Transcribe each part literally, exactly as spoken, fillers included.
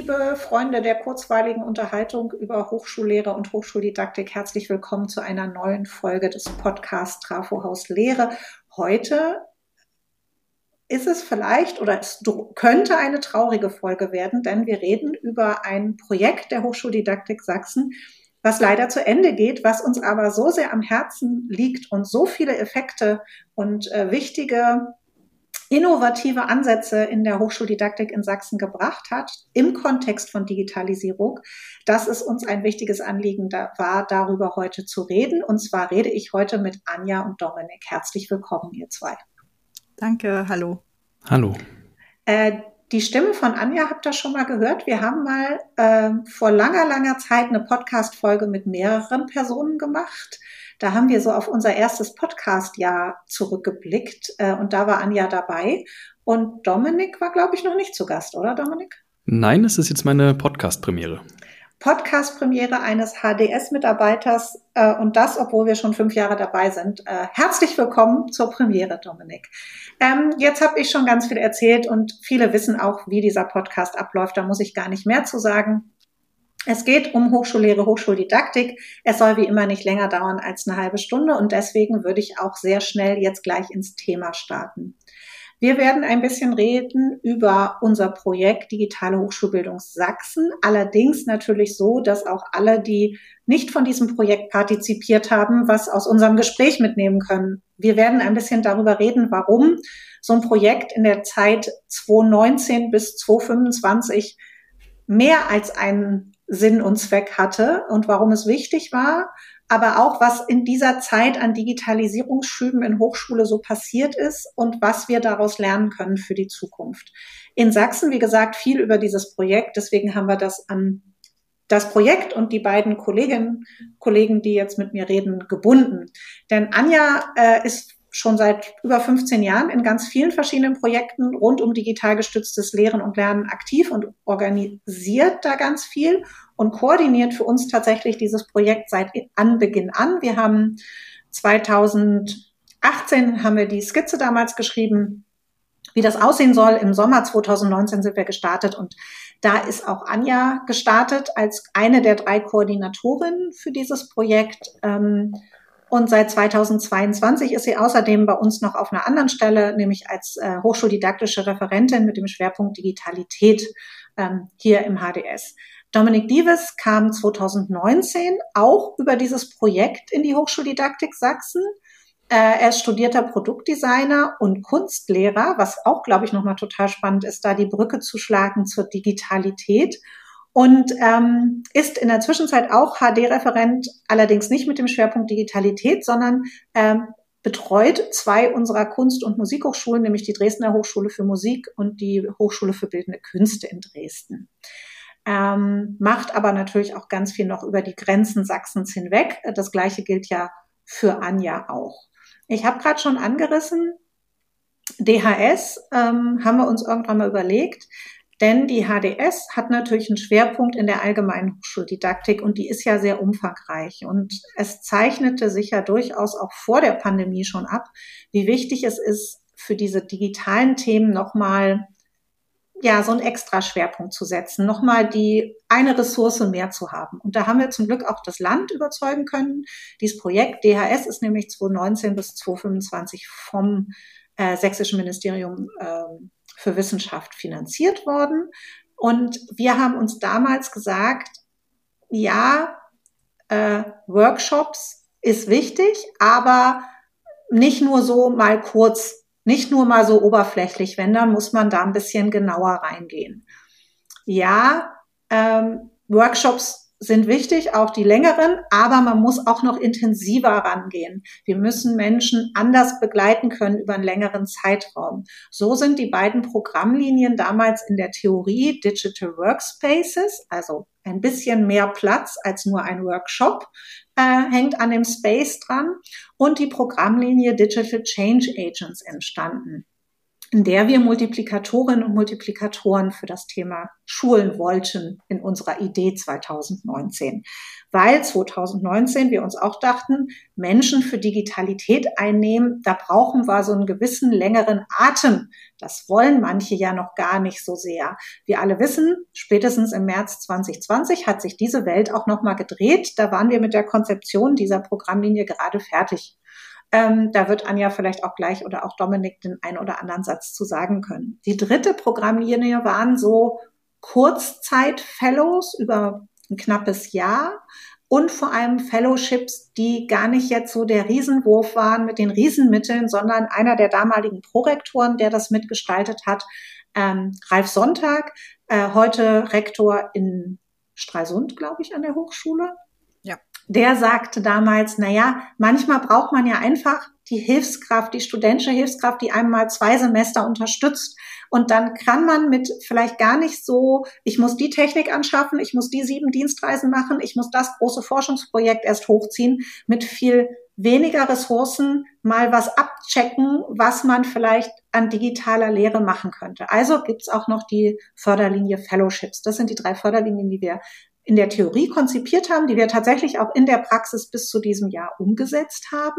liebe Freunde der kurzweiligen Unterhaltung über Hochschullehre und Hochschuldidaktik, herzlich willkommen zu einer neuen Folge des Podcasts Trafo Haus Lehre. Heute ist es vielleicht oder es könnte eine traurige Folge werden, denn wir reden über ein Projekt der Hochschuldidaktik Sachsen, was leider zu Ende geht, was uns aber so sehr am Herzen liegt und so viele Effekte und äh, wichtige innovative Ansätze in der Hochschuldidaktik in Sachsen gebracht hat, im Kontext von Digitalisierung, dass es uns ein wichtiges Anliegen da war, darüber heute zu reden. Und zwar rede ich heute mit Anja und Dominik. Herzlich willkommen, ihr zwei. Danke, hallo. Hallo. Äh, die Stimme von Anja habt ihr schon mal gehört. Wir haben mal äh, vor langer, langer Zeit eine Podcast-Folge mit mehreren Personen gemacht. Da haben wir so auf unser erstes Podcast-Jahr zurückgeblickt äh, und da war Anja dabei. Und Dominik war, glaube ich, noch nicht zu Gast, oder Dominik? Nein, es ist jetzt meine Podcast-Premiere. Podcast-Premiere eines H D S-Mitarbeiters äh, und das, obwohl wir schon fünf Jahre dabei sind. Äh, herzlich willkommen zur Premiere, Dominik. Ähm, jetzt habe ich schon ganz viel erzählt und viele wissen auch, wie dieser Podcast abläuft. Da muss ich gar nicht mehr zu sagen. Es geht um Hochschullehre, Hochschuldidaktik. Es soll wie immer nicht länger dauern als eine halbe Stunde und deswegen würde ich auch sehr schnell jetzt gleich ins Thema starten. Wir werden ein bisschen reden über unser Projekt Digitale Hochschulbildung Sachsen, allerdings natürlich so, dass auch alle, die nicht von diesem Projekt partizipiert haben, was aus unserem Gespräch mitnehmen können. Wir werden ein bisschen darüber reden, warum so ein Projekt in der Zeit zweitausendneunzehn bis zweitausendfünfundzwanzig mehr als einen Sinn und Zweck hatte und warum es wichtig war, aber auch, was in dieser Zeit an Digitalisierungsschüben in Hochschule so passiert ist und was wir daraus lernen können für die Zukunft. In Sachsen, wie gesagt, viel über dieses Projekt, deswegen haben wir das an das Projekt und die beiden Kolleginnen, Kollegen, die jetzt mit mir reden, gebunden. Denn Anja äh, ist schon seit über fünfzehn Jahren in ganz vielen verschiedenen Projekten rund um digital gestütztes Lehren und Lernen aktiv und organisiert da ganz viel und koordiniert für uns tatsächlich dieses Projekt seit Anbeginn an. Wir haben zweitausendachtzehn haben wir die Skizze damals geschrieben, wie das aussehen soll. Im Sommer zweitausendneunzehn sind wir gestartet und da ist auch Anja gestartet als eine der drei Koordinatorinnen für dieses Projekt. Und seit zweitausendzweiundzwanzig ist sie außerdem bei uns noch auf einer anderen Stelle, nämlich als äh, hochschuldidaktische Referentin mit dem Schwerpunkt Digitalität ähm, hier im H D S. Dominik Dieves kam zweitausendneunzehn auch über dieses Projekt in die Hochschuldidaktik Sachsen. Äh, er ist studierter Produktdesigner und Kunstlehrer, was auch, glaube ich, nochmal total spannend ist, da die Brücke zu schlagen zur Digitalität. Und ähm, ist in der Zwischenzeit auch H D-Referent, allerdings nicht mit dem Schwerpunkt Digitalität, sondern ähm, betreut zwei unserer Kunst- und Musikhochschulen, nämlich die Dresdner Hochschule für Musik und die Hochschule für Bildende Künste in Dresden. Ähm, macht aber natürlich auch ganz viel noch über die Grenzen Sachsens hinweg. Das Gleiche gilt ja für Anja auch. Ich habe gerade schon angerissen, D H S ähm, haben wir uns irgendwann mal überlegt, denn die H D S hat natürlich einen Schwerpunkt in der allgemeinen Hochschuldidaktik und die ist ja sehr umfangreich. Und es zeichnete sich ja durchaus auch vor der Pandemie schon ab, wie wichtig es ist, für diese digitalen Themen nochmal ja, so einen extra Schwerpunkt zu setzen, nochmal die eine Ressource mehr zu haben. Und da haben wir zum Glück auch das Land überzeugen können. Dieses Projekt D H S ist nämlich zweitausendneunzehn bis zweitausendfünfundzwanzig vom äh, Sächsischen Ministerium äh, für Wissenschaft finanziert worden. Und wir haben uns damals gesagt, ja, äh, Workshops ist wichtig, aber nicht nur so mal kurz, nicht nur mal so oberflächlich, wenn, dann muss man da ein bisschen genauer reingehen. Ja, ähm, Workshops sind wichtig, auch die längeren, aber man muss auch noch intensiver rangehen. Wir müssen Menschen anders begleiten können über einen längeren Zeitraum. So sind die beiden Programmlinien damals in der Theorie Digital Workspaces, also ein bisschen mehr Platz als nur ein Workshop, äh, hängt an dem Space dran, und die Programmlinie Digital Change Agents entstanden. in der wir Multiplikatorinnen und Multiplikatoren für das Thema schulen wollten in unserer Idee zweitausendneunzehn. Weil zweitausendneunzehn wir uns auch dachten, Menschen für Digitalität einnehmen, da brauchen wir so einen gewissen längeren Atem. Das wollen manche ja noch gar nicht so sehr. Wir alle wissen, spätestens im März zwanzig zwanzig hat sich diese Welt auch nochmal gedreht. Da waren wir mit der Konzeption dieser Programmlinie gerade fertig. Ähm, da wird Anja vielleicht auch gleich oder auch Dominik den einen oder anderen Satz zu sagen können. Die dritte Programmlinie waren so Kurzzeit-Fellows über ein knappes Jahr und vor allem Fellowships, die gar nicht jetzt so der Riesenwurf waren mit den Riesenmitteln, sondern einer der damaligen Prorektoren, der das mitgestaltet hat, ähm, Ralf Sonntag, äh, heute Rektor in Stralsund, glaube ich, an der Hochschule. Ja. Der sagte damals, na ja, manchmal braucht man ja einfach die Hilfskraft, die studentische Hilfskraft, die einem mal zwei Semester unterstützt. Und dann kann man mit vielleicht gar nicht so, ich muss die Technik anschaffen, ich muss die sieben Dienstreisen machen, ich muss das große Forschungsprojekt erst hochziehen, mit viel weniger Ressourcen mal was abchecken, was man vielleicht an digitaler Lehre machen könnte. Also gibt's auch noch die Förderlinie Fellowships. Das sind die drei Förderlinien, die wir in der Theorie konzipiert haben, die wir tatsächlich auch in der Praxis bis zu diesem Jahr umgesetzt haben.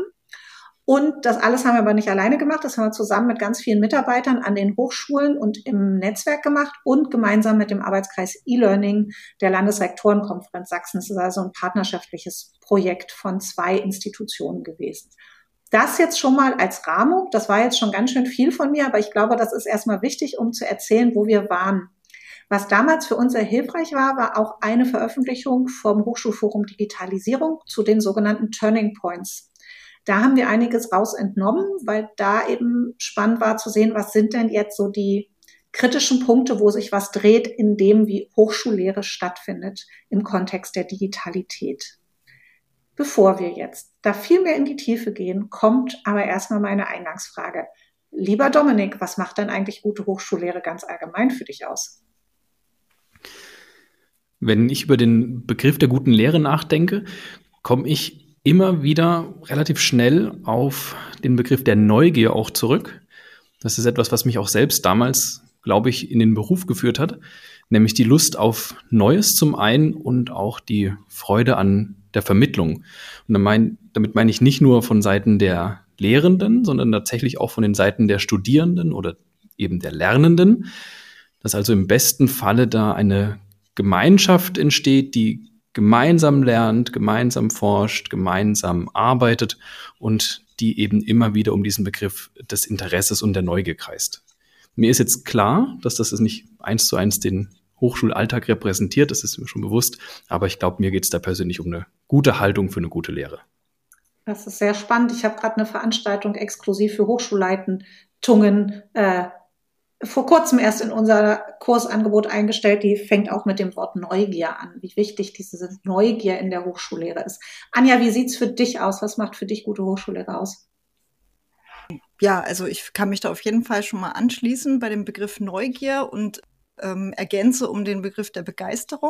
Und das alles haben wir aber nicht alleine gemacht. Das haben wir zusammen mit ganz vielen Mitarbeitern an den Hochschulen und im Netzwerk gemacht und gemeinsam mit dem Arbeitskreis E-Learning der Landesrektorenkonferenz Sachsen. Das ist also ein partnerschaftliches Projekt von zwei Institutionen gewesen. Das jetzt schon mal als Rahmung. Das war jetzt schon ganz schön viel von mir, aber ich glaube, das ist erstmal wichtig, um zu erzählen, wo wir waren. Was damals für uns sehr hilfreich war, war auch eine Veröffentlichung vom Hochschulforum Digitalisierung zu den sogenannten Turning Points. Da haben wir einiges raus entnommen, weil da eben spannend war zu sehen, was sind denn jetzt so die kritischen Punkte, wo sich was dreht in dem, wie Hochschullehre stattfindet im Kontext der Digitalität. Bevor wir jetzt da viel mehr in die Tiefe gehen, kommt aber erstmal meine Eingangsfrage. Lieber Dominik, was macht denn eigentlich gute Hochschullehre ganz allgemein für dich aus? Wenn ich über den Begriff der guten Lehre nachdenke, komme ich immer wieder relativ schnell auf den Begriff der Neugier auch zurück. Das ist etwas, was mich auch selbst damals, glaube ich, in den Beruf geführt hat, nämlich die Lust auf Neues zum einen und auch die Freude an der Vermittlung. Und damit meine ich nicht nur von Seiten der Lehrenden, sondern tatsächlich auch von den Seiten der Studierenden oder eben der Lernenden, dass also im besten Falle da eine Gemeinschaft entsteht, die gemeinsam lernt, gemeinsam forscht, gemeinsam arbeitet und die eben immer wieder um diesen Begriff des Interesses und der Neugier kreist. Mir ist jetzt klar, dass das nicht eins zu eins den Hochschulalltag repräsentiert, das ist mir schon bewusst, aber ich glaube, mir geht es da persönlich um eine gute Haltung für eine gute Lehre. Das ist sehr spannend. Ich habe gerade eine Veranstaltung exklusiv für Hochschulleitungen äh, vor kurzem erst in unser Kursangebot eingestellt, die fängt auch mit dem Wort Neugier an, wie wichtig diese Neugier in der Hochschullehre ist. Anja, wie sieht's für dich aus? Was macht für dich gute Hochschullehre aus? Ja, also ich kann mich da auf jeden Fall schon mal anschließen bei dem Begriff Neugier und ähm, ergänze um den Begriff der Begeisterung,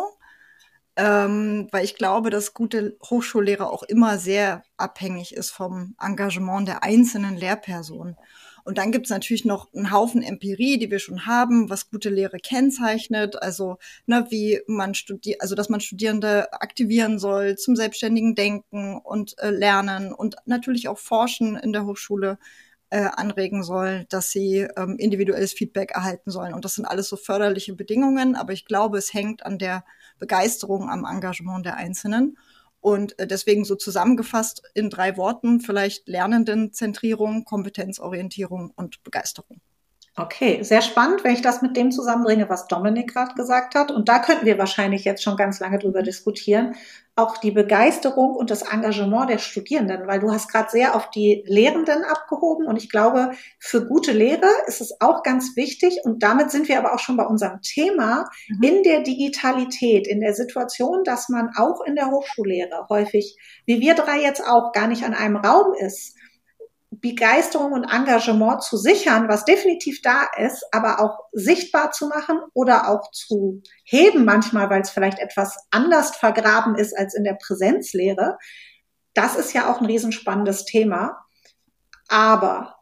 ähm, weil ich glaube, dass gute Hochschullehre auch immer sehr abhängig ist vom Engagement der einzelnen Lehrpersonen. Und dann gibt es natürlich noch einen Haufen Empirie, die wir schon haben, was gute Lehre kennzeichnet. Also, ne, wie man studiert, also dass man Studierende aktivieren soll zum selbstständigen Denken und äh, Lernen und natürlich auch Forschen in der Hochschule äh, anregen soll, dass sie ähm, individuelles Feedback erhalten sollen. Und das sind alles so förderliche Bedingungen. Aber ich glaube, es hängt an der Begeisterung, am Engagement der Einzelnen. Und deswegen so zusammengefasst in drei Worten vielleicht Lernendenzentrierung, Kompetenzorientierung und Begeisterung. Okay, sehr spannend, wenn ich das mit dem zusammenbringe, was Dominik gerade gesagt hat. Und da könnten wir wahrscheinlich jetzt schon ganz lange drüber diskutieren. Auch die Begeisterung und das Engagement der Studierenden, weil du hast gerade sehr auf die Lehrenden abgehoben. Und ich glaube, für gute Lehre ist es auch ganz wichtig. Und damit sind wir aber auch schon bei unserem Thema mhm. in der Digitalität, in der Situation, dass man auch in der Hochschullehre häufig, wie wir drei jetzt auch, gar nicht an einem Raum ist, Begeisterung und Engagement zu sichern, was definitiv da ist, aber auch sichtbar zu machen oder auch zu heben manchmal, weil es vielleicht etwas anders vergraben ist als in der Präsenzlehre. Das ist ja auch ein riesenspannendes Thema. Aber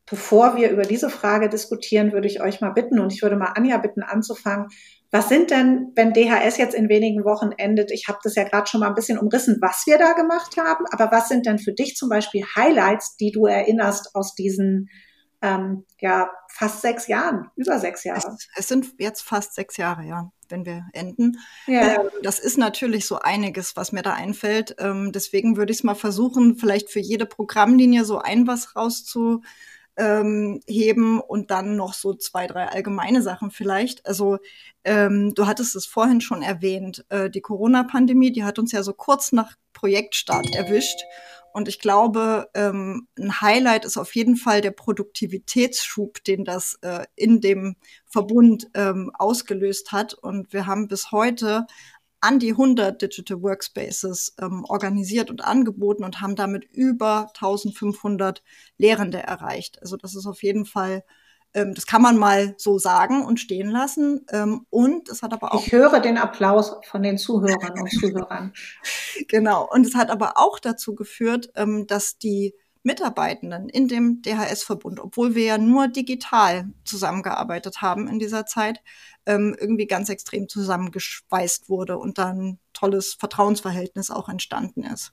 bevor wir über diese Frage diskutieren, würde ich euch mal bitten und ich würde mal Anja bitten anzufangen. Was sind denn, wenn D H S jetzt in wenigen Wochen endet, ich habe das ja gerade schon mal ein bisschen umrissen, was wir da gemacht haben, aber was sind denn für dich zum Beispiel Highlights, die du erinnerst aus diesen ähm, ja fast sechs Jahren, über sechs Jahre? Es, es sind jetzt fast sechs Jahre, ja, wenn wir enden. Ja. Ähm, das ist natürlich so einiges, was mir da einfällt. Ähm, deswegen würde ich es mal versuchen, vielleicht für jede Programmlinie so ein was rauszu Ähm, heben und dann noch so zwei, drei allgemeine Sachen vielleicht. Also ähm, du hattest es vorhin schon erwähnt, äh, die Corona-Pandemie, die hat uns ja so kurz nach Projektstart erwischt. Und ich glaube, ähm, ein Highlight ist auf jeden Fall der Produktivitätsschub, den das äh, in dem Verbund ähm, ausgelöst hat. Und wir haben bis heute an die hundert Digital Workspaces ähm, organisiert und angeboten und haben damit über eintausendfünfhundert Lehrende erreicht. Also das ist auf jeden Fall, ähm, das kann man mal so sagen und stehen lassen. Ähm, und es hat aber auch... Ich höre den Applaus von den Zuhörern und Zuhörern. Genau. Und es hat aber auch dazu geführt, ähm, dass die Mitarbeitenden in dem D H S-Verbund, obwohl wir ja nur digital zusammengearbeitet haben in dieser Zeit, ähm, irgendwie ganz extrem zusammengeschweißt wurde und dann ein tolles Vertrauensverhältnis auch entstanden ist.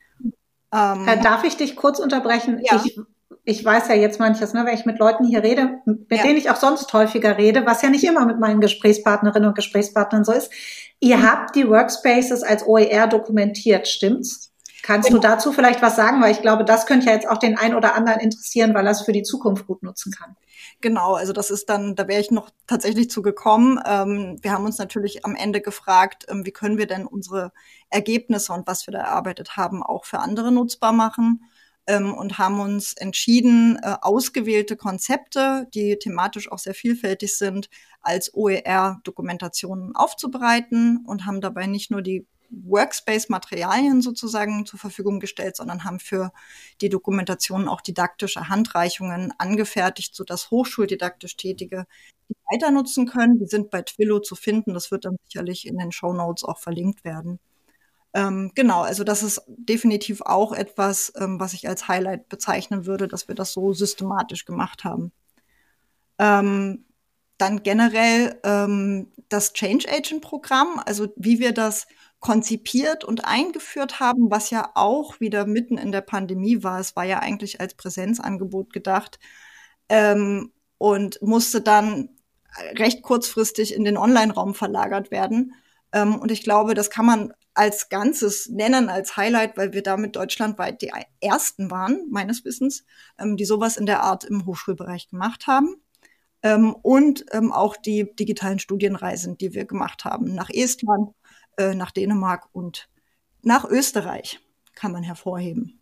Ähm, äh, darf ich dich kurz unterbrechen? Ja. Ich, ich weiß ja jetzt manches, ne, wenn ich mit Leuten hier rede, mit ja. denen ich auch sonst häufiger rede, was ja nicht immer mit meinen Gesprächspartnerinnen und Gesprächspartnern so ist. Ihr mhm. habt die Workspaces als O E R dokumentiert, stimmt's? Kannst genau. du dazu vielleicht was sagen? Weil ich glaube, das könnte ja jetzt auch den einen oder anderen interessieren, weil er es für die Zukunft gut nutzen kann. Genau, also das ist dann, da wäre ich noch tatsächlich zu gekommen. Ähm, wir haben uns natürlich am Ende gefragt, ähm, wie können wir denn unsere Ergebnisse und was wir da erarbeitet haben, auch für andere nutzbar machen. Ähm, und haben uns entschieden, äh, ausgewählte Konzepte, die thematisch auch sehr vielfältig sind, als O E R-Dokumentationen aufzubereiten und haben dabei nicht nur die Workspace-Materialien sozusagen zur Verfügung gestellt, sondern haben für die Dokumentation auch didaktische Handreichungen angefertigt, sodass hochschuldidaktisch Tätige die weiter nutzen können. Die sind bei Twillo zu finden. Das wird dann sicherlich in den Shownotes auch verlinkt werden. Ähm, genau, also das ist definitiv auch etwas, ähm, was ich als Highlight bezeichnen würde, dass wir das so systematisch gemacht haben. Ähm, dann generell ähm, das Change Agent Programm, also wie wir das konzipiert und eingeführt haben, was ja auch wieder mitten in der Pandemie war. Es war ja eigentlich als Präsenzangebot gedacht ähm, und musste dann recht kurzfristig in den Online-Raum verlagert werden. Ähm, und ich glaube, das kann man als Ganzes nennen, als Highlight, weil wir damit deutschlandweit die Ersten waren, meines Wissens, ähm, die sowas in der Art im Hochschulbereich gemacht haben. Ähm, und ähm, auch die digitalen Studienreisen, die wir gemacht haben, nach Estland, äh, nach Dänemark und nach Österreich, kann man hervorheben.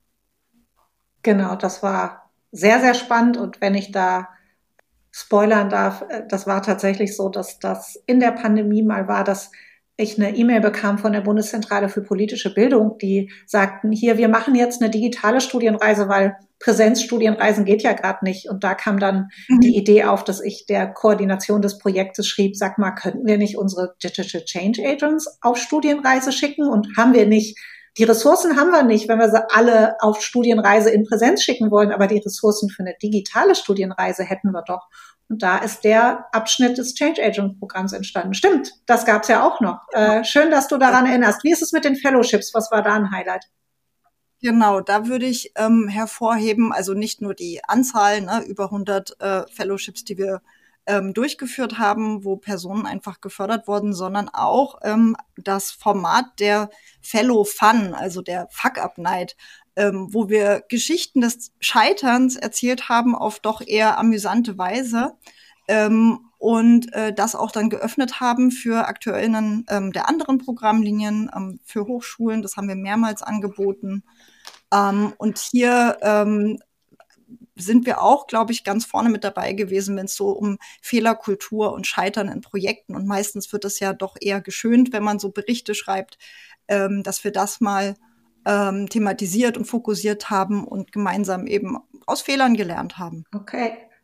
Genau, das war sehr, sehr spannend. Und wenn ich da spoilern darf, das war tatsächlich so, dass das in der Pandemie mal war, dass ich eine E-Mail bekam von der Bundeszentrale für politische Bildung, die sagten, hier, wir machen jetzt eine digitale Studienreise, weil Präsenzstudienreisen geht ja gerade nicht. Und da kam dann mhm. die Idee auf, dass ich der Koordination des Projektes schrieb, sag mal, könnten wir nicht unsere Digital Change Agents auf Studienreise schicken? Und haben wir nicht, die Ressourcen haben wir nicht, wenn wir sie alle auf Studienreise in Präsenz schicken wollen, aber die Ressourcen für eine digitale Studienreise hätten wir doch. Und da ist der Abschnitt des Change Agent Programms entstanden. Stimmt, das gab's ja auch noch. Äh, schön, dass du daran erinnerst. Wie ist es mit den Fellowships? Was war da ein Highlight? Genau, da würde ich ähm, hervorheben, also nicht nur die Anzahl, ne, über hundert äh, Fellowships, die wir ähm, durchgeführt haben, wo Personen einfach gefördert wurden, sondern auch ähm, das Format der Fellow Fun, also der Fuck-Up-Night, ähm, wo wir Geschichten des Scheiterns erzählt haben auf doch eher amüsante Weise ähm, und äh, das auch dann geöffnet haben für AkteurInnen ähm, der anderen Programmlinien, ähm, für Hochschulen. Das haben wir mehrmals angeboten. Um, und hier ähm, sind wir auch, glaube ich, ganz vorne mit dabei gewesen, wenn es so um Fehlerkultur und Scheitern in Projekten, und meistens wird es ja doch eher geschönt, wenn man so Berichte schreibt, ähm, dass wir das mal ähm, thematisiert und fokussiert haben und gemeinsam eben aus Fehlern gelernt haben. Okay.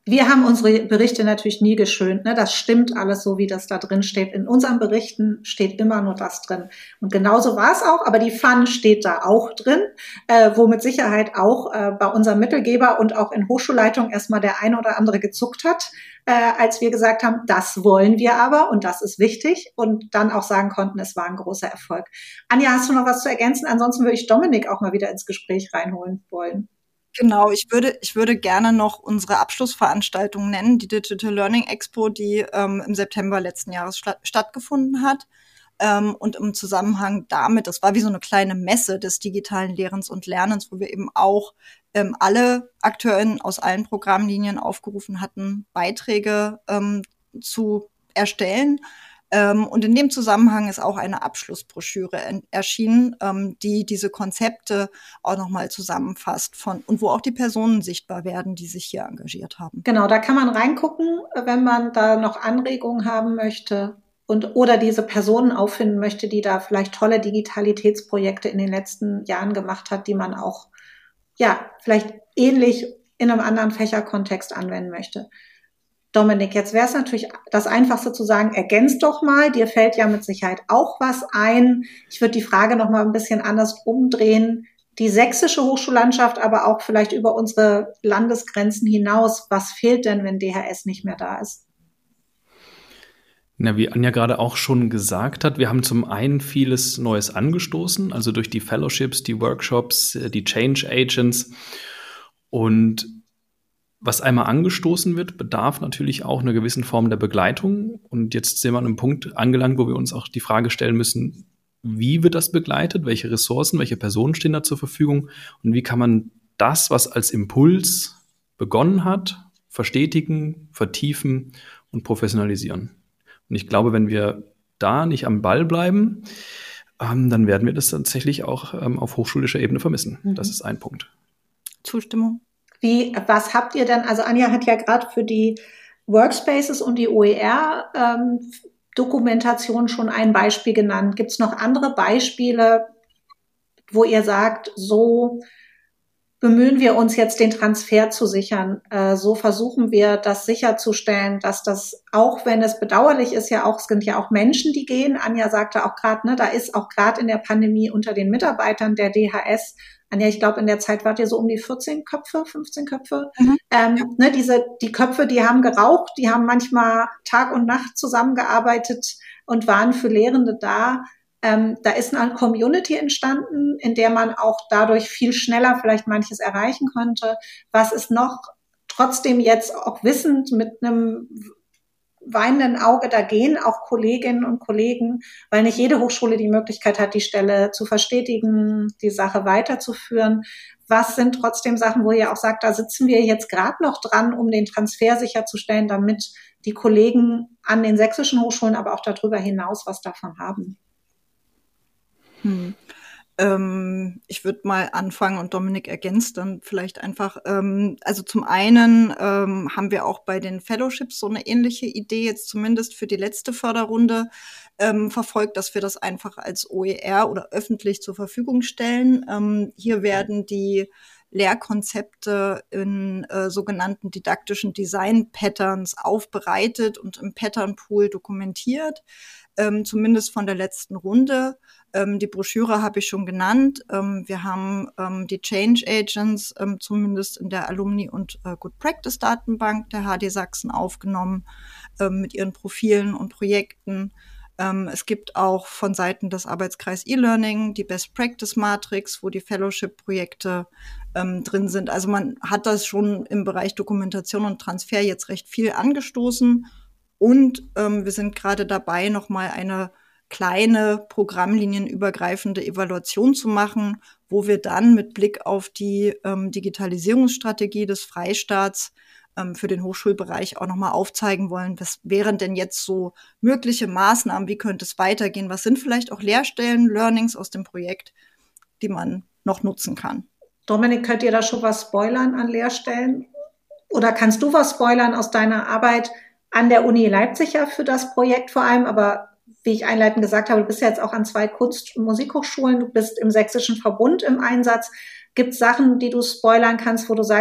Wir haben unsere Berichte natürlich nie geschönt. Ne? Das stimmt alles so, wie das da drin steht. In unseren Berichten steht immer nur das drin. Und genauso war es auch, aber die Fun steht da auch drin, äh, wo mit Sicherheit auch äh, bei unserem Mittelgeber und auch in Hochschulleitung erstmal der eine oder andere gezuckt hat, äh, als wir gesagt haben, das wollen wir aber und das ist wichtig und dann auch sagen konnten, es war ein großer Erfolg. Anja, hast du noch was zu ergänzen? Ansonsten würde ich Dominik auch mal wieder ins Gespräch reinholen wollen. Genau, ich würde, ich würde gerne noch unsere Abschlussveranstaltung nennen, die Digital Learning Expo, die ähm, im September letzten Jahres statt, stattgefunden hat. Ähm, und im Zusammenhang damit, das war wie so eine kleine Messe des digitalen Lehrens und Lernens, wo wir eben auch ähm, alle AkteurInnen aus allen Programmlinien aufgerufen hatten, Beiträge ähm, zu erstellen. Ähm, und in dem Zusammenhang ist auch eine Abschlussbroschüre en- erschienen, ähm, die diese Konzepte auch nochmal zusammenfasst von und wo auch die Personen sichtbar werden, die sich hier engagiert haben. Genau, da kann man reingucken, wenn man da noch Anregungen haben möchte und oder diese Personen auffinden möchte, die da vielleicht tolle Digitalitätsprojekte in den letzten Jahren gemacht hat, die man auch ja vielleicht ähnlich in einem anderen Fächerkontext anwenden möchte. Dominik, jetzt wäre es natürlich das Einfachste zu sagen, ergänz doch mal, dir fällt ja mit Sicherheit auch was ein. Ich würde die Frage noch mal ein bisschen anders umdrehen. Die sächsische Hochschullandschaft, aber auch vielleicht über unsere Landesgrenzen hinaus. Was fehlt denn, wenn D H S nicht mehr da ist? Na, wie Anja gerade auch schon gesagt hat, wir haben zum einen vieles Neues angestoßen, also durch die Fellowships, die Workshops, die Change Agents. Und was einmal angestoßen wird, bedarf natürlich auch einer gewissen Form der Begleitung. Und jetzt sind wir an einem Punkt angelangt, wo wir uns auch die Frage stellen müssen, wie wird das begleitet? Welche Ressourcen, welche Personen stehen da zur Verfügung? Und wie kann man das, was als Impuls begonnen hat, verstetigen, vertiefen und professionalisieren? Und ich glaube, wenn wir da nicht am Ball bleiben, ähm, dann werden wir das tatsächlich auch ähm, auf hochschulischer Ebene vermissen. Mhm. Das ist ein Punkt. Zustimmung. Wie, was habt ihr denn, also Anja hat ja gerade für die Workspaces und die O E R-Dokumentation ähm, schon ein Beispiel genannt. Gibt es noch andere Beispiele, wo ihr sagt, so bemühen wir uns jetzt den Transfer zu sichern, äh, so versuchen wir das sicherzustellen, dass das, auch wenn es bedauerlich ist, ja auch, es sind ja auch Menschen, die gehen. Anja sagte auch gerade, ne, da ist auch gerade in der Pandemie unter den Mitarbeitern der D H S, Anja, ich glaube, in der Zeit wart ihr so um die vierzehn Köpfe, fünfzehn Köpfe. Mhm. Ähm, ja. ne, diese, die Köpfe, die haben geraucht, die haben manchmal Tag und Nacht zusammengearbeitet und waren für Lehrende da. Ähm, da ist eine Community entstanden, in der man auch dadurch viel schneller vielleicht manches erreichen konnte. Was ist noch trotzdem jetzt auch wissend mit einem weinenden Auge, da gehen auch Kolleginnen und Kollegen, weil nicht jede Hochschule die Möglichkeit hat, die Stelle zu verstetigen, die Sache weiterzuführen. Was sind trotzdem Sachen, wo ihr auch sagt, da sitzen wir jetzt gerade noch dran, um den Transfer sicherzustellen, damit die Kollegen an den sächsischen Hochschulen, aber auch darüber hinaus was davon haben? Hm. Ähm, ich würde mal anfangen und Dominik ergänzt dann vielleicht einfach. Ähm, also zum einen ähm, haben wir auch bei den Fellowships so eine ähnliche Idee, jetzt zumindest für die letzte Förderrunde ähm, verfolgt, dass wir das einfach als O E R oder öffentlich zur Verfügung stellen. Ähm, hier werden die Lehrkonzepte in äh, sogenannten didaktischen Design-Patterns aufbereitet und im Pattern-Pool dokumentiert, ähm, zumindest von der letzten Runde. Ähm, die Broschüre habe ich schon genannt. Ähm, wir haben ähm, die Change Agents ähm, zumindest in der Alumni- und äh, Good Practice-Datenbank der H D Sachsen aufgenommen ähm, mit ihren Profilen und Projekten. Ähm, es gibt auch von Seiten des Arbeitskreis E-Learning die Best Practice Matrix, wo die Fellowship-Projekte ähm, drin sind. Also man hat das schon im Bereich Dokumentation und Transfer jetzt recht viel angestoßen. Und ähm, wir sind gerade dabei, nochmal eine kleine programmlinienübergreifende Evaluation zu machen, wo wir dann mit Blick auf die ähm, Digitalisierungsstrategie des Freistaats ähm, für den Hochschulbereich auch nochmal aufzeigen wollen, was wären denn jetzt so mögliche Maßnahmen, wie könnte es weitergehen, was sind vielleicht auch Lehrstellen, Learnings aus dem Projekt, die man noch nutzen kann. Dominik, könnt ihr da schon was spoilern an Lehrstellen? Oder kannst du was spoilern aus deiner Arbeit an der Uni Leipzig ja für das Projekt vor allem, aber wie ich einleitend gesagt habe, du bist ja jetzt auch an zwei Kunst- und Musikhochschulen, du bist im Sächsischen Verbund im Einsatz. Gibt es Sachen, die du spoilern kannst, wo du sagst,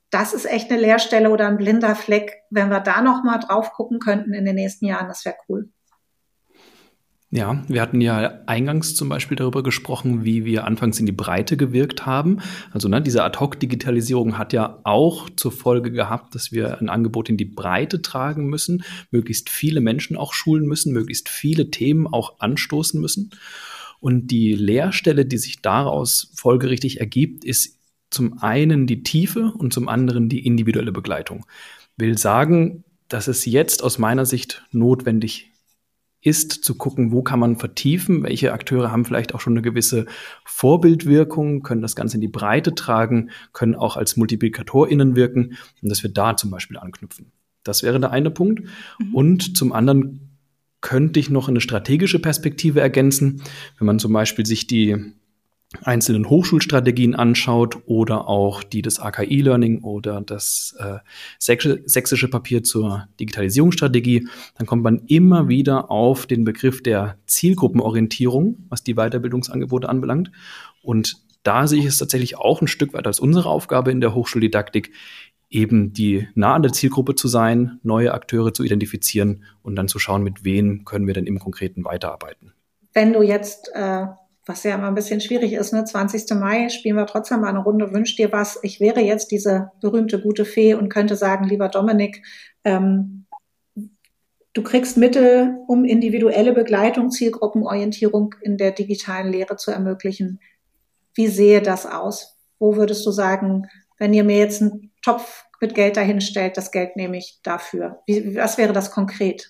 das ist echt eine Leerstelle oder ein blinder Fleck. Wenn wir da noch mal drauf gucken könnten in den nächsten Jahren, das wäre cool. Ja, wir hatten ja eingangs zum Beispiel darüber gesprochen, wie wir anfangs in die Breite gewirkt haben. Also ne, diese Ad-Hoc-Digitalisierung hat ja auch zur Folge gehabt, dass wir ein Angebot in die Breite tragen müssen, möglichst viele Menschen auch schulen müssen, möglichst viele Themen auch anstoßen müssen. Und die Leerstelle, die sich daraus folgerichtig ergibt, ist zum einen die Tiefe und zum anderen die individuelle Begleitung. Will sagen, dass es jetzt aus meiner Sicht notwendig ist, zu gucken, wo kann man vertiefen, welche Akteure haben vielleicht auch schon eine gewisse Vorbildwirkung, können das Ganze in die Breite tragen, können auch als MultiplikatorInnen wirken und dass wir da zum Beispiel anknüpfen. Das wäre der eine Punkt. Mhm. Und zum anderen könnte ich noch eine strategische Perspektive ergänzen, wenn man zum Beispiel sich die einzelnen Hochschulstrategien anschaut oder auch die des A K I-Learning oder das äh, sächsische Papier zur Digitalisierungsstrategie, dann kommt man immer wieder auf den Begriff der Zielgruppenorientierung, was die Weiterbildungsangebote anbelangt. Und da sehe ich es tatsächlich auch ein Stück weit als unsere Aufgabe in der Hochschuldidaktik, eben die nah an der Zielgruppe zu sein, neue Akteure zu identifizieren und dann zu schauen, mit wem können wir denn im Konkreten weiterarbeiten. Wenn du jetzt äh was ja immer ein bisschen schwierig ist, ne? zwanzigsten Mai spielen wir trotzdem mal eine Runde, wünsch dir was. Ich wäre jetzt diese berühmte gute Fee und könnte sagen, lieber Dominik, ähm, du kriegst Mittel, um individuelle Begleitung, Zielgruppenorientierung in der digitalen Lehre zu ermöglichen. Wie sehe das aus? Wo würdest du sagen, wenn ihr mir jetzt einen Topf mit Geld dahinstellt, das Geld nehme ich dafür? Wie, was wäre das konkret?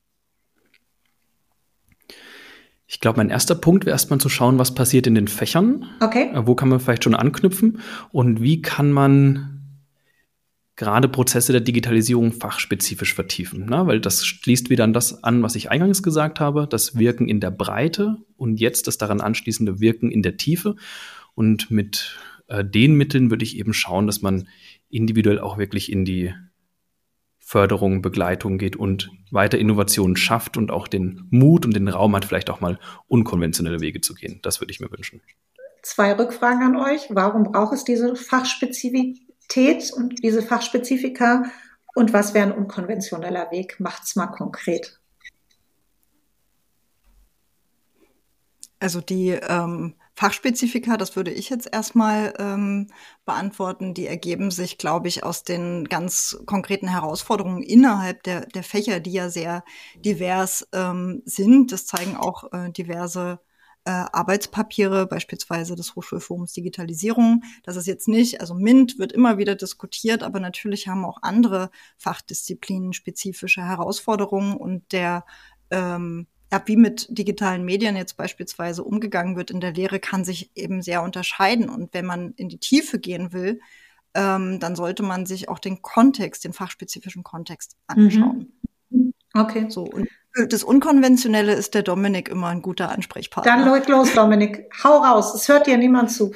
Ich glaube, mein erster Punkt wäre erstmal zu schauen, was passiert in den Fächern. Okay. Wo kann man vielleicht schon anknüpfen und wie kann man gerade Prozesse der Digitalisierung fachspezifisch vertiefen. Ne? Weil das schließt wieder an das an, was ich eingangs gesagt habe, das Wirken in der Breite und jetzt das daran anschließende Wirken in der Tiefe. Und mit äh, den Mitteln würde ich eben schauen, dass man individuell auch wirklich in die Förderung, Begleitung geht und weiter Innovationen schafft und auch den Mut und den Raum hat, vielleicht auch mal unkonventionelle Wege zu gehen. Das würde ich mir wünschen. Zwei Rückfragen an euch. Warum braucht es diese Fachspezifität und diese Fachspezifika? Und was wäre ein unkonventioneller Weg? Macht's mal konkret. Also die ähm, Fachspezifika, das würde ich jetzt erstmal ähm, beantworten, die ergeben sich, glaube ich, aus den ganz konkreten Herausforderungen innerhalb der, der Fächer, die ja sehr divers ähm, sind. Das zeigen auch äh, diverse äh, Arbeitspapiere, beispielsweise des Hochschulforums Digitalisierung. Das ist jetzt nicht, also MINT wird immer wieder diskutiert, aber natürlich haben auch andere Fachdisziplinen spezifische Herausforderungen und der ähm, Ja, wie mit digitalen Medien jetzt beispielsweise umgegangen wird in der Lehre, kann sich eben sehr unterscheiden. Und wenn man in die Tiefe gehen will, ähm, dann sollte man sich auch den Kontext, den fachspezifischen Kontext anschauen. Mhm. Okay. So, und das Unkonventionelle ist der Dominik immer ein guter Ansprechpartner. Dann leg los, Dominik. Hau raus, es hört dir niemand zu.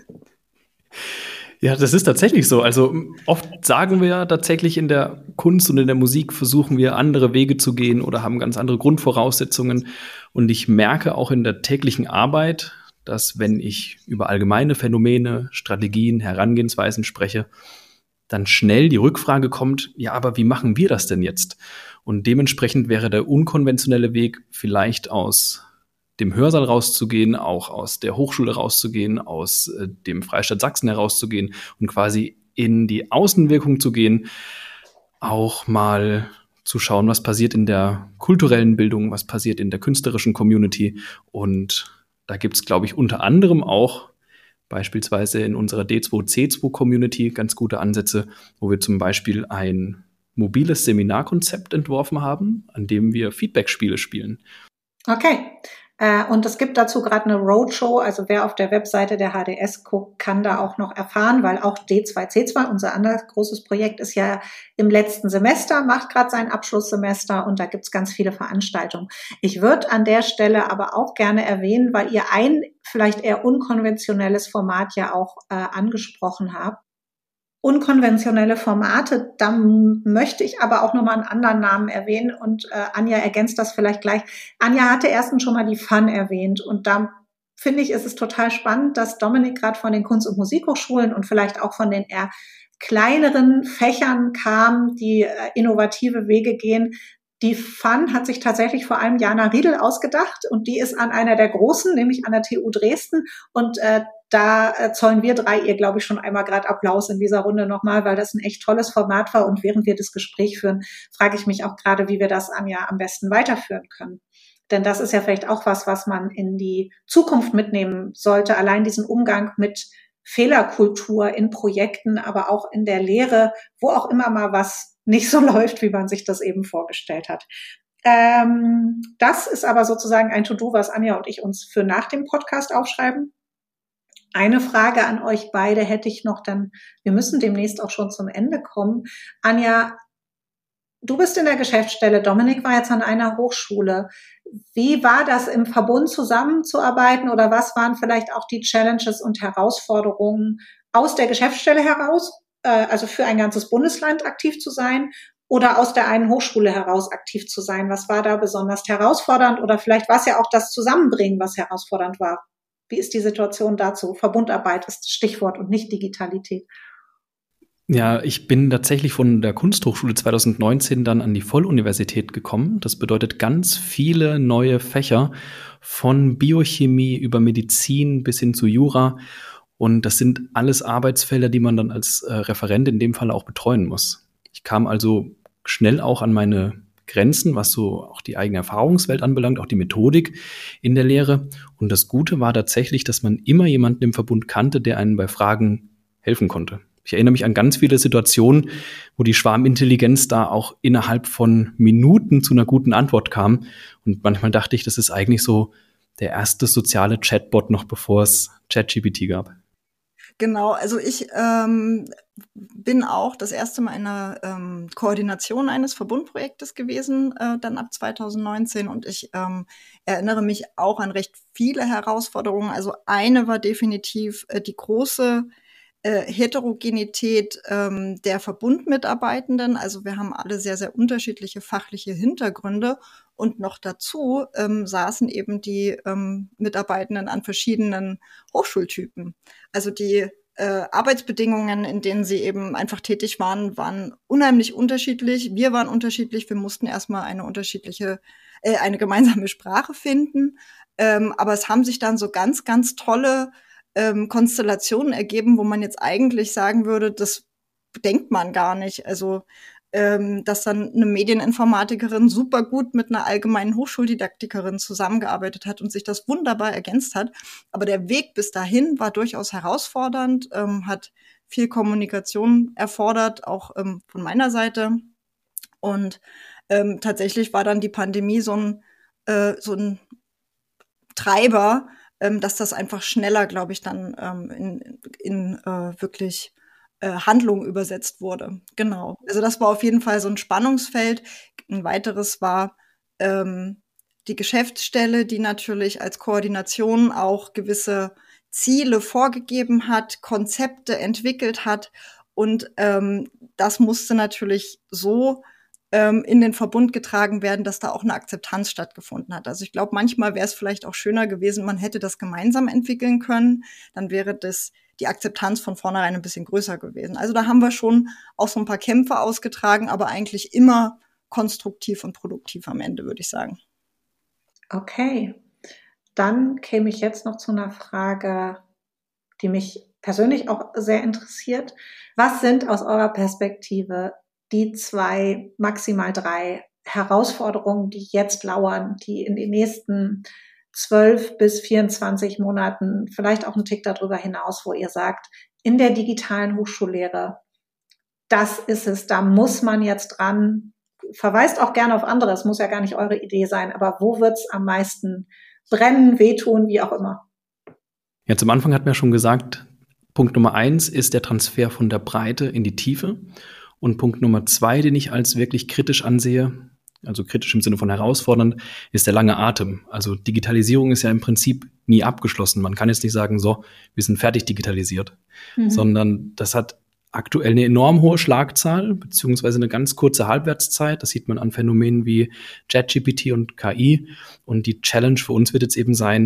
Ja, das ist tatsächlich so. Also oft sagen wir ja tatsächlich in der Kunst und in der Musik versuchen wir andere Wege zu gehen oder haben ganz andere Grundvoraussetzungen. Und ich merke auch in der täglichen Arbeit, dass wenn ich über allgemeine Phänomene, Strategien, Herangehensweisen spreche, dann schnell die Rückfrage kommt, ja, aber wie machen wir das denn jetzt? Und dementsprechend wäre der unkonventionelle Weg vielleicht aus dem Hörsaal rauszugehen, auch aus der Hochschule rauszugehen, aus äh, dem Freistaat Sachsen herauszugehen und quasi in die Außenwirkung zu gehen, auch mal zu schauen, was passiert in der kulturellen Bildung, was passiert in der künstlerischen Community. Und da gibt es, glaube ich, unter anderem auch beispielsweise in unserer D zwei C zwei Community ganz gute Ansätze, wo wir zum Beispiel ein mobiles Seminarkonzept entworfen haben, an dem wir Feedback-Spiele spielen. Okay. Und es gibt dazu gerade eine Roadshow, also wer auf der Webseite der H D S guckt, kann da auch noch erfahren, weil auch D zwei C zwei, unser anderes großes Projekt, ist ja im letzten Semester, macht gerade sein Abschlusssemester und da gibt's ganz viele Veranstaltungen. Ich würde an der Stelle aber auch gerne erwähnen, weil ihr ein vielleicht eher unkonventionelles Format ja auch äh, angesprochen habt. Unkonventionelle Formate, da möchte ich aber auch nochmal einen anderen Namen erwähnen und äh, Anja ergänzt das vielleicht gleich. Anja hatte erstens schon mal die Fun erwähnt und da finde ich, ist es total spannend, dass Dominik gerade von den Kunst- und Musikhochschulen und vielleicht auch von den eher kleineren Fächern kam, die äh, innovative Wege gehen. Die F A N hat sich tatsächlich vor allem Jana Riedel ausgedacht und die ist an einer der großen, nämlich an der T U Dresden. Und äh, da äh, zollen wir drei ihr, glaube ich, schon einmal gerade Applaus in dieser Runde nochmal, weil das ein echt tolles Format war. Und während wir das Gespräch führen, frage ich mich auch gerade, wie wir das, Anja, am besten weiterführen können. Denn das ist ja vielleicht auch was, was man in die Zukunft mitnehmen sollte. Allein diesen Umgang mit Fehlerkultur in Projekten, aber auch in der Lehre, wo auch immer mal was nicht so läuft, wie man sich das eben vorgestellt hat. Ähm, das ist aber sozusagen ein To-Do, was Anja und ich uns für nach dem Podcast aufschreiben. Eine Frage an euch beide hätte ich noch, dann wir müssen demnächst auch schon zum Ende kommen. Anja, du bist in der Geschäftsstelle, Dominik war jetzt an einer Hochschule. Wie war das im Verbund zusammenzuarbeiten oder was waren vielleicht auch die Challenges und Herausforderungen aus der Geschäftsstelle heraus, äh, also für ein ganzes Bundesland aktiv zu sein oder aus der einen Hochschule heraus aktiv zu sein? Was war da besonders herausfordernd oder vielleicht war es ja auch das Zusammenbringen, was herausfordernd war? Wie ist die Situation dazu? Verbundarbeit ist das Stichwort und nicht Digitalität. Ja, ich bin tatsächlich von der Kunsthochschule zwanzig neunzehn dann an die Volluniversität gekommen. Das bedeutet ganz viele neue Fächer von Biochemie über Medizin bis hin zu Jura. Und das sind alles Arbeitsfelder, die man dann als äh, Referent in dem Fall auch betreuen muss. Ich kam also schnell auch an meine Grenzen, was so auch die eigene Erfahrungswelt anbelangt, auch die Methodik in der Lehre. Und das Gute war tatsächlich, dass man immer jemanden im Verbund kannte, der einen bei Fragen helfen konnte. Ich erinnere mich an ganz viele Situationen, wo die Schwarmintelligenz da auch innerhalb von Minuten zu einer guten Antwort kam. Und manchmal dachte ich, das ist eigentlich so der erste soziale Chatbot, noch bevor es ChatGPT gab. Genau, also ich ähm, bin auch das erste Mal in einer ähm, Koordination eines Verbundprojektes gewesen, äh, dann ab zwanzig neunzehn. Und ich ähm, erinnere mich auch an recht viele Herausforderungen. Also eine war definitiv äh, die große Äh, Heterogenität ähm, der Verbundmitarbeitenden. Also wir haben alle sehr, sehr unterschiedliche fachliche Hintergründe und noch dazu ähm, saßen eben die ähm, Mitarbeitenden an verschiedenen Hochschultypen. Also die äh, Arbeitsbedingungen, in denen sie eben einfach tätig waren, waren unheimlich unterschiedlich. Wir waren unterschiedlich. Wir mussten erstmal eine unterschiedliche, äh, eine gemeinsame Sprache finden. Ähm, aber es haben sich dann so ganz, ganz tolle Ähm, Konstellationen ergeben, wo man jetzt eigentlich sagen würde, das denkt man gar nicht. Also, ähm, dass dann eine Medieninformatikerin super gut mit einer allgemeinen Hochschuldidaktikerin zusammengearbeitet hat und sich das wunderbar ergänzt hat. Aber der Weg bis dahin war durchaus herausfordernd, ähm, hat viel Kommunikation erfordert, auch ähm, von meiner Seite. Und ähm, tatsächlich war dann die Pandemie so ein, äh, so ein Treiber, Ähm, dass das einfach schneller, glaube ich, dann ähm, in, in äh, wirklich äh, Handlung übersetzt wurde. Genau. Also das war auf jeden Fall so ein Spannungsfeld. Ein weiteres war ähm, die Geschäftsstelle, die natürlich als Koordination auch gewisse Ziele vorgegeben hat, Konzepte entwickelt hat. Und ähm, das musste natürlich so in den Verbund getragen werden, dass da auch eine Akzeptanz stattgefunden hat. Also ich glaube, manchmal wäre es vielleicht auch schöner gewesen, man hätte das gemeinsam entwickeln können, dann wäre das die Akzeptanz von vornherein ein bisschen größer gewesen. Also da haben wir schon auch so ein paar Kämpfe ausgetragen, aber eigentlich immer konstruktiv und produktiv am Ende, würde ich sagen. Okay, dann käme ich jetzt noch zu einer Frage, die mich persönlich auch sehr interessiert. Was sind aus eurer Perspektive die zwei, maximal drei Herausforderungen, die jetzt lauern, die in den nächsten zwölf bis vierundzwanzig Monaten, vielleicht auch einen Tick darüber hinaus, wo ihr sagt, in der digitalen Hochschullehre, das ist es, da muss man jetzt dran, verweist auch gerne auf andere, es muss ja gar nicht eure Idee sein, aber wo wird's am meisten brennen, wehtun, wie auch immer? Ja, zum Anfang hatten wir schon gesagt, Punkt Nummer eins ist der Transfer von der Breite in die Tiefe. Und Punkt Nummer zwei, den ich als wirklich kritisch ansehe, also kritisch im Sinne von herausfordernd, ist der lange Atem. Also Digitalisierung ist ja im Prinzip nie abgeschlossen. Man kann jetzt nicht sagen, so, wir sind fertig digitalisiert, mhm. sondern das hat aktuell eine enorm hohe Schlagzahl, beziehungsweise eine ganz kurze Halbwertszeit. Das sieht man an Phänomenen wie ChatGPT und K I. Und die Challenge für uns wird jetzt eben sein,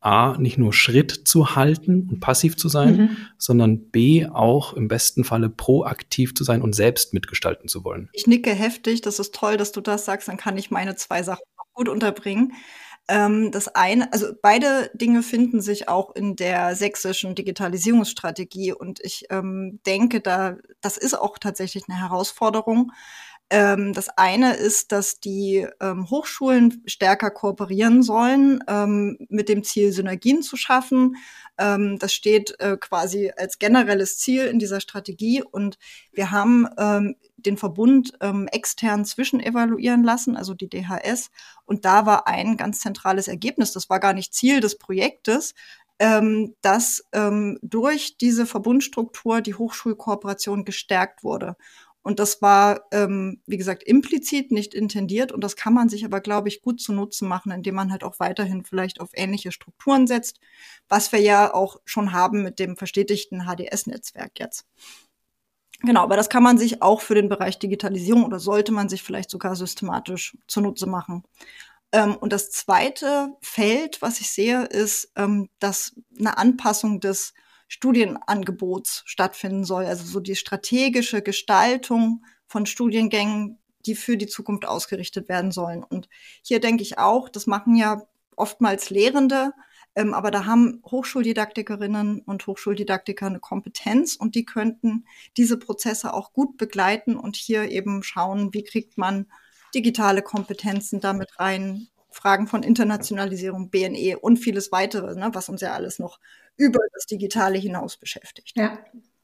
A, nicht nur Schritt zu halten und passiv zu sein, mhm. sondern B, auch im besten Falle proaktiv zu sein und selbst mitgestalten zu wollen. Ich nicke heftig, das ist toll, dass du das sagst, dann kann ich meine zwei Sachen auch gut unterbringen. Ähm, das eine, also beide Dinge finden sich auch in der sächsischen Digitalisierungsstrategie und ich ähm, denke, da das ist auch tatsächlich eine Herausforderung. Ähm, das eine ist, dass die ähm, Hochschulen stärker kooperieren sollen, ähm, mit dem Ziel, Synergien zu schaffen. Ähm, das steht äh, quasi als generelles Ziel in dieser Strategie. Und wir haben ähm, den Verbund ähm, extern zwischenevaluieren lassen, also die D H S. Und da war ein ganz zentrales Ergebnis, das war gar nicht Ziel des Projektes, ähm, dass ähm, durch diese Verbundstruktur die Hochschulkooperation gestärkt wurde. Und das war, ähm, wie gesagt, implizit, nicht intendiert. Und das kann man sich aber, glaube ich, gut zu Nutzen machen, indem man halt auch weiterhin vielleicht auf ähnliche Strukturen setzt, was wir ja auch schon haben mit dem verstetigten H D S-Netzwerk jetzt. Genau, aber das kann man sich auch für den Bereich Digitalisierung oder sollte man sich vielleicht sogar systematisch zunutze machen. Ähm, und das zweite Feld, was ich sehe, ist, ähm, dass eine Anpassung des Studienangebots stattfinden soll, also so die strategische Gestaltung von Studiengängen, die für die Zukunft ausgerichtet werden sollen. Und hier denke ich auch, das machen ja oftmals Lehrende, ähm, aber da haben Hochschuldidaktikerinnen und Hochschuldidaktiker eine Kompetenz und die könnten diese Prozesse auch gut begleiten und hier eben schauen, wie kriegt man digitale Kompetenzen damit rein, Fragen von Internationalisierung, B N E und vieles weitere, ne, was uns ja alles noch über das Digitale hinaus beschäftigt. Ja.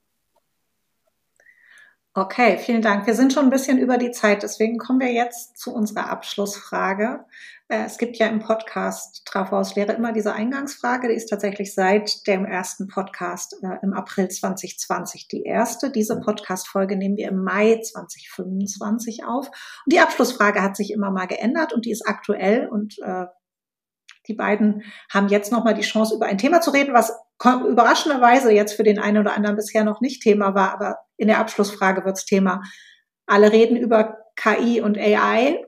Okay, vielen Dank. Wir sind schon ein bisschen über die Zeit, deswegen kommen wir jetzt zu unserer Abschlussfrage. Es gibt ja im Podcast Trafo aus Lehre immer diese Eingangsfrage, die ist tatsächlich seit dem ersten Podcast äh, im April zwanzig zwanzig die erste. Diese Podcast-Folge nehmen wir im Mai zwanzig fünfundzwanzig auf. Und die Abschlussfrage hat sich immer mal geändert und die ist aktuell und äh, die beiden haben jetzt nochmal die Chance, über ein Thema zu reden, was überraschenderweise jetzt für den einen oder anderen bisher noch nicht Thema war, aber in der Abschlussfrage wird's Thema. Alle reden über K I und A I.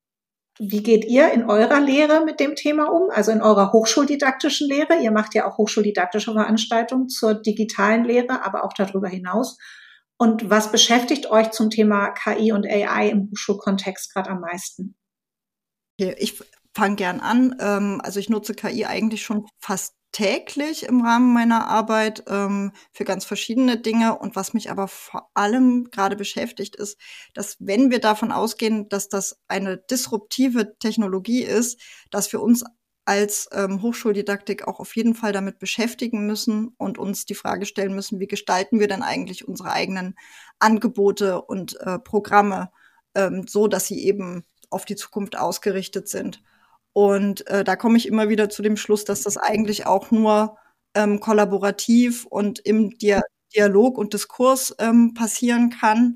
Wie geht ihr in eurer Lehre mit dem Thema um? Also in eurer hochschuldidaktischen Lehre? Ihr macht ja auch hochschuldidaktische Veranstaltungen zur digitalen Lehre, aber auch darüber hinaus. Und was beschäftigt euch zum Thema K I und A I im Hochschulkontext gerade am meisten? Ich fange gern an. Also ich nutze K I eigentlich schon fast täglich im Rahmen meiner Arbeit ähm, für ganz verschiedene Dinge. Und was mich aber vor allem gerade beschäftigt, ist, dass wenn wir davon ausgehen, dass das eine disruptive Technologie ist, dass wir uns als ähm, Hochschuldidaktik auch auf jeden Fall damit beschäftigen müssen und uns die Frage stellen müssen, wie gestalten wir denn eigentlich unsere eigenen Angebote und äh, Programme ähm, so, dass sie eben auf die Zukunft ausgerichtet sind. Und äh, da komme ich immer wieder zu dem Schluss, dass das eigentlich auch nur ähm, kollaborativ und im Dia- Dialog und Diskurs ähm, passieren kann.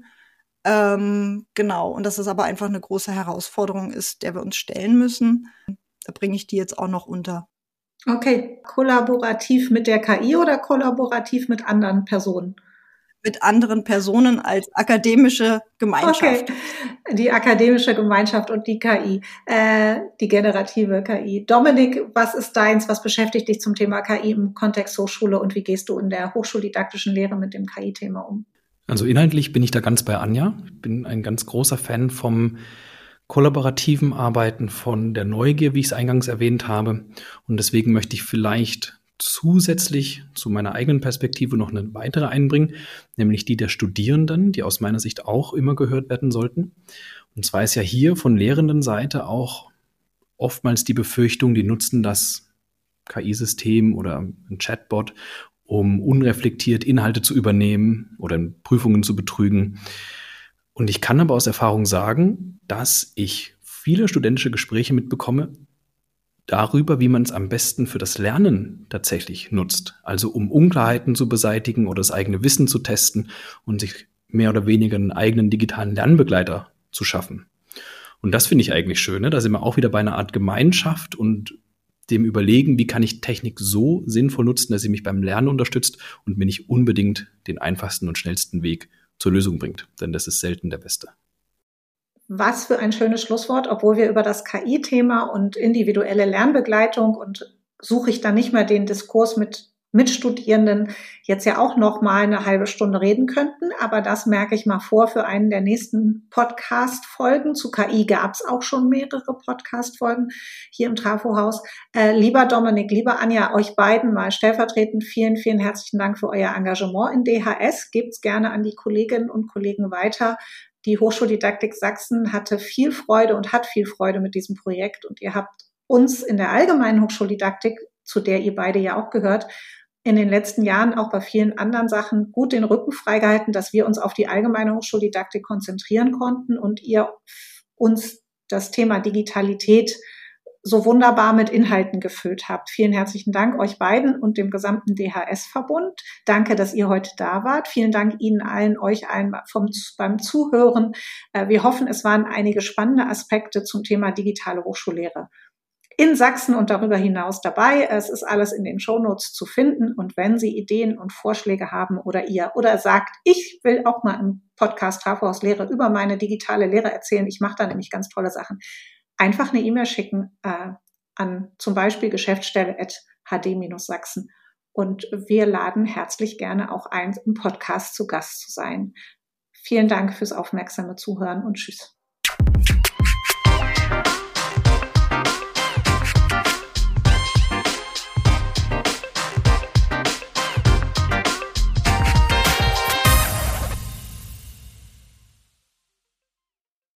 Ähm, genau, und dass es aber einfach eine große Herausforderung ist, der wir uns stellen müssen. Da bringe ich die jetzt auch noch unter. Okay, kollaborativ mit der K I oder kollaborativ mit anderen Personen? Mit anderen Personen als akademische Gemeinschaft. Okay, die akademische Gemeinschaft und die K I, äh, die generative K I. Dominik, was ist deins? Was beschäftigt dich zum Thema K I im Kontext Hochschule und wie gehst du in der hochschuldidaktischen Lehre mit dem K I-Thema um? Also inhaltlich bin ich da ganz bei Anja. Ich bin ein ganz großer Fan vom kollaborativen Arbeiten, von der Neugier, wie ich es eingangs erwähnt habe. Und deswegen möchte ich vielleicht zusätzlich zu meiner eigenen Perspektive noch eine weitere einbringen, nämlich die der Studierenden, die aus meiner Sicht auch immer gehört werden sollten. Und zwar ist ja hier von Lehrendenseite auch oftmals die Befürchtung, die nutzen das K I-System oder ein Chatbot, um unreflektiert Inhalte zu übernehmen oder in Prüfungen zu betrügen. Und ich kann aber aus Erfahrung sagen, dass ich viele studentische Gespräche mitbekomme, darüber, wie man es am besten für das Lernen tatsächlich nutzt. Also um Unklarheiten zu beseitigen oder das eigene Wissen zu testen und sich mehr oder weniger einen eigenen digitalen Lernbegleiter zu schaffen. Und das finde ich eigentlich schön, ne? Da sind wir auch wieder bei einer Art Gemeinschaft und dem Überlegen, wie kann ich Technik so sinnvoll nutzen, dass sie mich beim Lernen unterstützt und mir nicht unbedingt den einfachsten und schnellsten Weg zur Lösung bringt. Denn das ist selten der beste. Was für ein schönes Schlusswort, obwohl wir über das K I-Thema und individuelle Lernbegleitung und suche ich dann nicht mehr den Diskurs mit Mitstudierenden jetzt ja auch noch mal eine halbe Stunde reden könnten, aber das merke ich mal vor für einen der nächsten Podcast-Folgen. Zu K I gab es auch schon mehrere Podcast-Folgen hier im Trafo-Haus. Äh, lieber Dominik, lieber Anja, euch beiden mal stellvertretend vielen, vielen herzlichen Dank für euer Engagement in D H S. Gebt's gerne an die Kolleginnen und Kollegen weiter. Die Hochschuldidaktik Sachsen hatte viel Freude und hat viel Freude mit diesem Projekt und ihr habt uns in der allgemeinen Hochschuldidaktik, zu der ihr beide ja auch gehört, in den letzten Jahren auch bei vielen anderen Sachen gut den Rücken freigehalten, dass wir uns auf die allgemeine Hochschuldidaktik konzentrieren konnten und ihr uns das Thema Digitalität so wunderbar mit Inhalten gefüllt habt. Vielen herzlichen Dank euch beiden und dem gesamten D H S-Verbund. Danke, dass ihr heute da wart. Vielen Dank Ihnen allen, euch allen vom, beim Zuhören. Wir hoffen, es waren einige spannende Aspekte zum Thema digitale Hochschullehre in Sachsen und darüber hinaus dabei. Es ist alles in den Shownotes zu finden. Und wenn Sie Ideen und Vorschläge haben oder ihr oder sagt, ich will auch mal im Podcast Trafo-Haus Lehre über meine digitale Lehre erzählen, ich mache da nämlich ganz tolle Sachen, einfach eine E-Mail schicken äh, an zum Beispiel geschäftsstelle at h d Bindestrich sachsen. Und wir laden herzlich gerne auch ein, im Podcast zu Gast zu sein. Vielen Dank fürs aufmerksame Zuhören und tschüss.